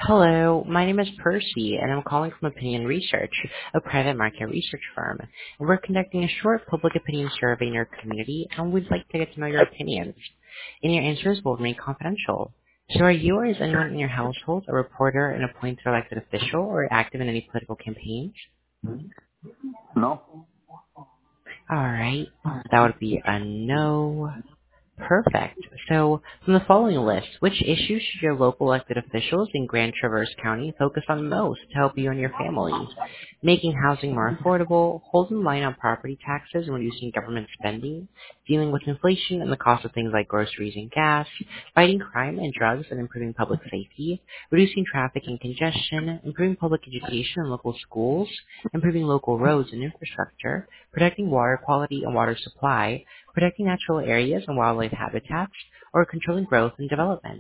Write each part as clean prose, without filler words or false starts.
Hello, my name is Percy, and I'm calling from Opinion Research, a private market research firm. And we're conducting a short public opinion survey in your community, and we'd like to get to know your opinions. And your answers will remain confidential. So are you or is anyone in your household a reporter, an appointed or elected official, or active in any political campaigns? No. Alright, that would be a no. Perfect. So, from the following list, which issues should your local elected officials in Grand Traverse County focus on most to help you and your family? Making housing more affordable, holding the line on property taxes and reducing government spending, dealing with inflation and the cost of things like groceries and gas, fighting crime and drugs and improving public safety, reducing traffic and congestion, improving public education in local schools, improving local roads and infrastructure, protecting water quality and water supply, protecting natural areas and wildlife habitats, or controlling growth and development.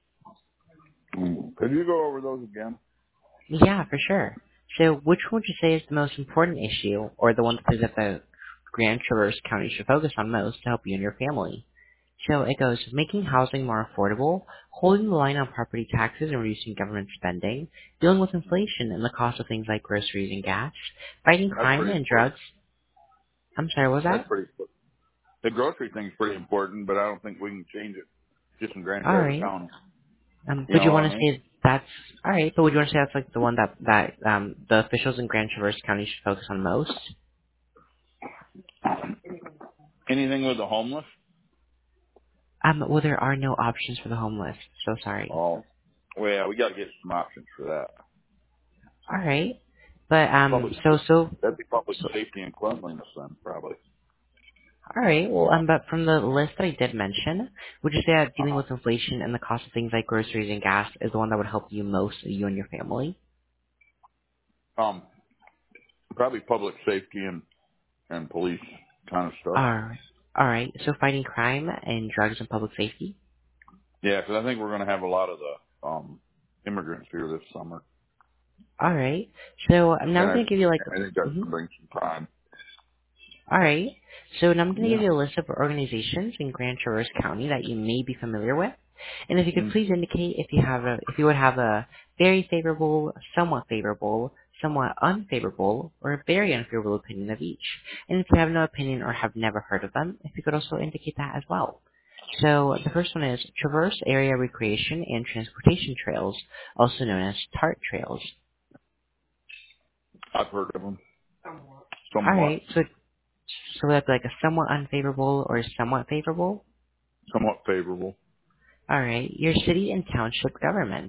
Could you go over those again? Yeah, for sure. So which one would you say is the most important issue, or the one that the Grand Traverse County should focus on most to help you and your family? So it goes, making housing more affordable, holding the line on property taxes and reducing government spending, dealing with inflation and the cost of things like groceries and gas, fighting That's crime pretty and important. drugs. I'm sorry, what was That's that? pretty important. The grocery thing's pretty important, but I don't think we can change it just in Grand Traverse Alright. County. You Would know you what want I to mean? say that's all right? But would you want to say that's like the one that the officials in Grand Traverse County should focus on most? Anything with the homeless? Well, there are no options for the homeless. So sorry. Oh, well, yeah, we got to get some options for that. All right, but Public, that'd be public so safety and cleanliness then, probably. all right. Well, but from the list that I did mention, would you say that dealing Uh-huh. with inflation and the cost of things like groceries and gas is the one that would help you most, you and your family? Um, Probably public safety and police kind of stuff. All right. All right. So fighting crime and drugs and public safety. Yeah, because I think we're going to have a lot of the immigrants here this summer, All right. So now and I'm I gonna give you like. I think that's Mhm. going to bring some crime. All right. So now I'm going to give Yeah. you a list of organizations in Grand Traverse County that you may be familiar with, and if you could Mm. please indicate if you would have a very favorable, somewhat unfavorable, or a very unfavorable opinion of each. And if you have no opinion or have never heard of them, if you could also indicate that as well. So the first one is Traverse Area Recreation and Transportation Trails, also known as TART Trails. I've heard of them All somewhat. right. So that's like a somewhat unfavorable or somewhat favorable. Somewhat favorable. All right. Your city and township government.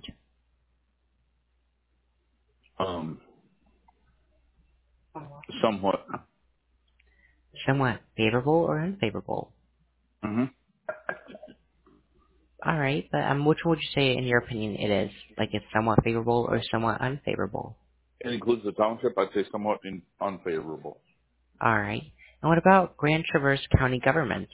Um, Somewhat. Somewhat favorable or unfavorable. Mm-hmm. All right. But which one would you say, in your opinion, it is? Like it's somewhat favorable or somewhat unfavorable? It includes the township. I'd say somewhat unfavorable. All right. And what about Grand Traverse County government?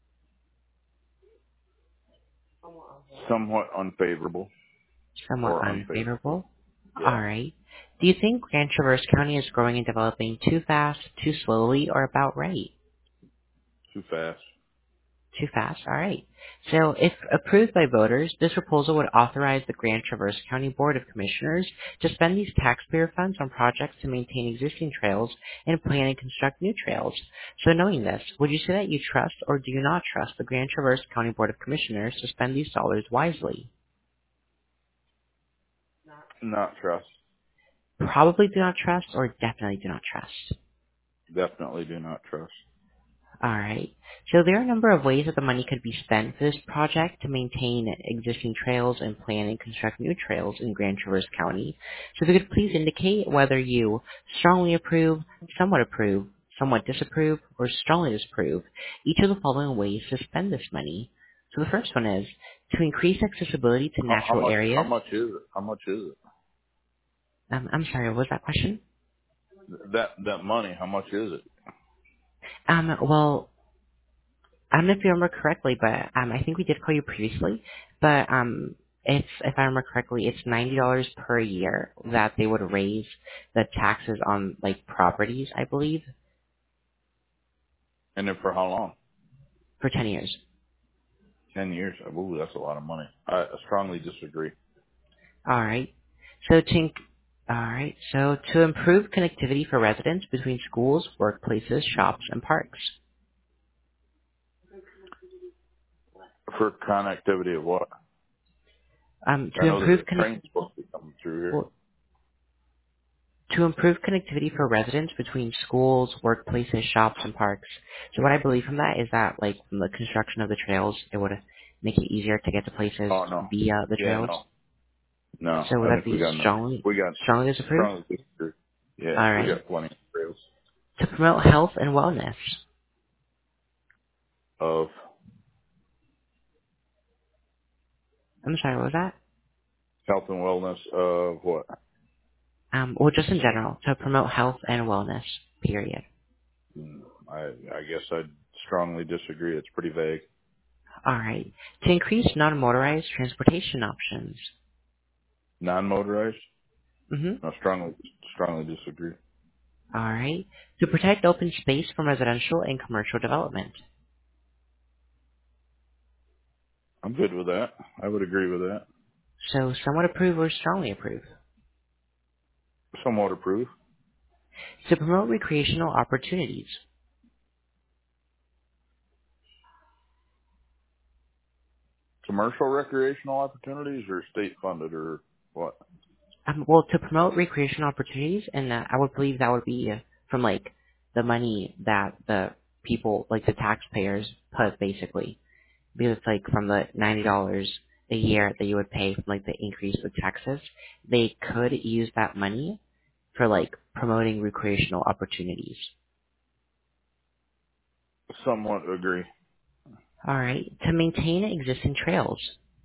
Somewhat unfavorable Somewhat or unfavorable. unfavorable. All Yeah. right. Do you think Grand Traverse County is growing and developing too fast, too slowly, or about right? Too fast. Too fast? All right. So if approved by voters, this proposal would authorize the Grand Traverse County Board of Commissioners to spend these taxpayer funds on projects to maintain existing trails and plan and construct new trails. So knowing this, would you say that you trust or do you not trust the Grand Traverse County Board of Commissioners to spend these dollars wisely? Not trust. Probably do not trust or definitely do not trust. Definitely do not trust. All right. So there are a number of ways that the money could be spent for this project to maintain existing trails and plan and construct new trails in Grand Traverse County. So if you could please indicate whether you strongly approve, somewhat disapprove, or strongly disapprove each of the following ways to spend this money. So the first one is to increase accessibility to How natural much? How areas. much is it? How much is I'm sorry, what was that question? it? That money. How much is it? Well, I don't know if you remember correctly, but I think we did call you previously. But it's if I remember correctly, it's $90 per year that they would raise the taxes on like properties, I believe, And then for how long? for 10 years. 10 years. Ooh, that's a lot of money. I strongly disagree. All right. So all right. So to improve connectivity for residents between schools, workplaces, shops, and parks. For connectivity of what? I To know there's improve a train supposed to be coming through here. well, to improve connectivity for residents between schools, workplaces, shops, and parks. So what I believe from that is that, like, from the construction of the trails, it would make it easier to get to places Oh no. via the Yeah, trails. no. No. So would I that think we be got enough. strongly, We got strongly disapprove? strongly disagree. Yeah, All we right. got plenty of trails To promote health and wellness. of I'm sorry, what was that? health and wellness of what? Well, just in general, to promote health and wellness, period. I guess I'd strongly disagree. It's pretty vague. All right. To increase non-motorized transportation options. Non-motorized? Mm-hmm. No, strongly disagree. All right. To protect open space from residential and commercial development. I'm good with that. I would agree with that. So somewhat approve or strongly approve. Somewhat approve. To promote recreational opportunities. Commercial recreational opportunities or state funded or what? Well, to promote recreational opportunities, and I would believe that would be from, like, the money that the people, like the taxpayers, put, basically. Because it's like from the $90 a year that you would pay from, like, the increase of taxes, they could use that money for, like, promoting recreational opportunities. Somewhat agree. All right. To maintain existing trails.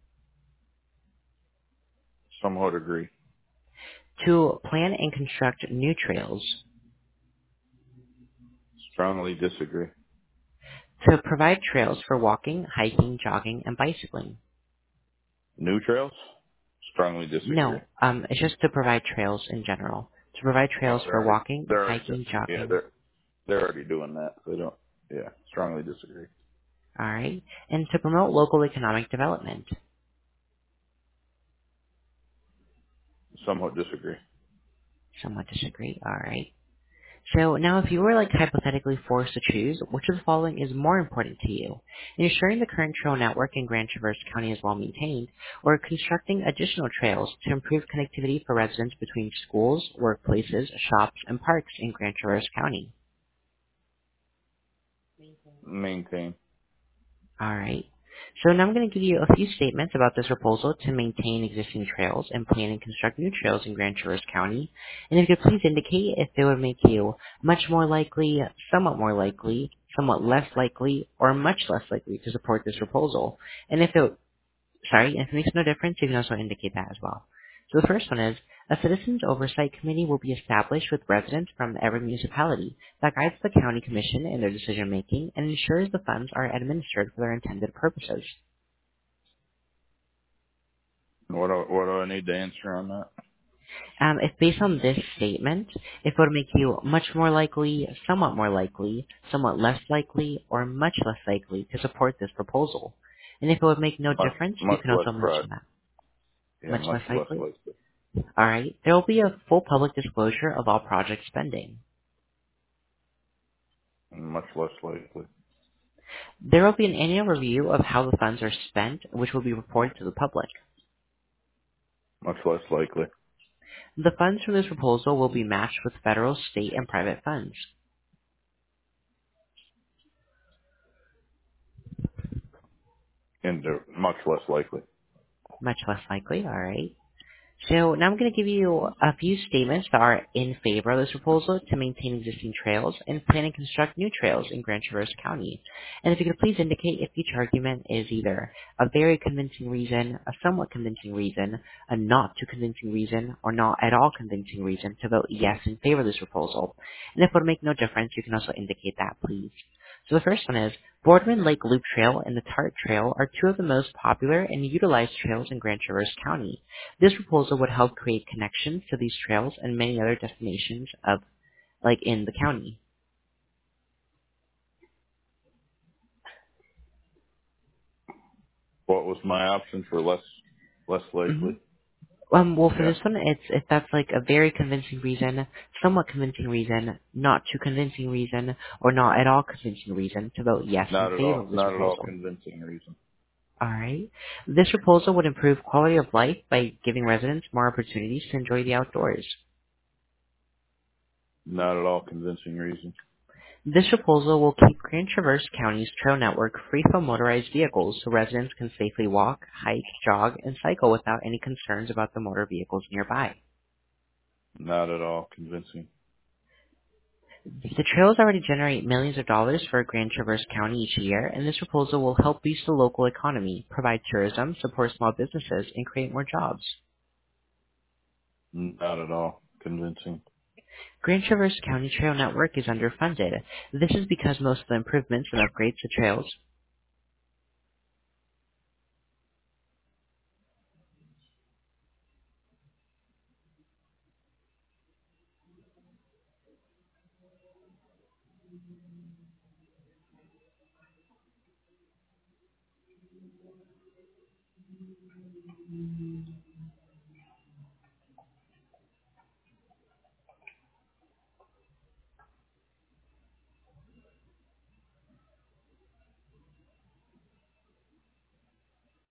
Somewhat agree. To plan and construct new trails. Strongly disagree. To provide trails for walking, hiking, jogging, and bicycling. New trails? Strongly disagree. No, it's just to provide trails in general. To provide No, trails for walking, they're already, hiking, yeah, jogging. they're already doing that. They don't, yeah, strongly disagree. All right. And to promote local economic development. Somewhat disagree. Somewhat disagree. All right. So now if you were, like, hypothetically forced to choose, which of the following is more important to you? Ensuring the current trail network in Grand Traverse County is well maintained, or constructing additional trails to improve connectivity for residents between schools, workplaces, shops, and parks in Grand Traverse County? Maintain. All right. So now I'm going to give you a few statements about this proposal to maintain existing trails and plan and construct new trails in Grand Traverse County. And if you could please indicate if they would make you much more likely, somewhat less likely, or much less likely to support this proposal. And if it makes no difference, you can also indicate that as well. So the first one is, a citizens oversight committee will be established with residents from every municipality that guides the county commission in their decision making and ensures the funds are administered for their intended purposes. What do I need to answer on that? If based on this statement, if it would make you much more likely, somewhat less likely, or much less likely to support this proposal. And if it would make no difference, you Much can less also pride. mention that. Yeah, Much much less less likely? likely. Alright. There will be a full public disclosure of all project spending. Much less likely. There will be an annual review of how the funds are spent, which will be reported to the public. Much less likely. The funds from this proposal will be matched with federal, state, and private funds. And much less likely. Much less likely, alright. So now I'm going to give you a few statements that are in favor of this proposal to maintain existing trails and plan and construct new trails in Grand Traverse County. And if you could please indicate if each argument is either a very convincing reason, a somewhat convincing reason, a not too convincing reason, or not at all convincing reason to vote yes in favor of this proposal. And if it would make no difference, you can also indicate that, please. So the first one is, Boardman Lake Loop Trail and the Tart Trail are two of the most popular and utilized trails in Grand Traverse County. This proposal would help create connections to these trails and many other destinations in the county. What was my option for less hmm likely? Well, for Yeah. this one, it's if that's like a very convincing reason, somewhat convincing reason, not too convincing reason, or not at all convincing reason to vote yes in Not at favor all. of this Not at all proposal. convincing reason. All right. This proposal would improve quality of life by giving residents more opportunities to enjoy the outdoors. Not at all convincing reason. This proposal will keep Grand Traverse County's trail network free from motorized vehicles so residents can safely walk, hike, jog, and cycle without any concerns about the motor vehicles nearby. Not at all convincing. The trails already generate millions of dollars for Grand Traverse County each year, and this proposal will help boost the local economy, provide tourism, support small businesses, and create more jobs. Not at all convincing. Grand Traverse County Trail Network is underfunded. This is because most of the improvements and upgrades to trails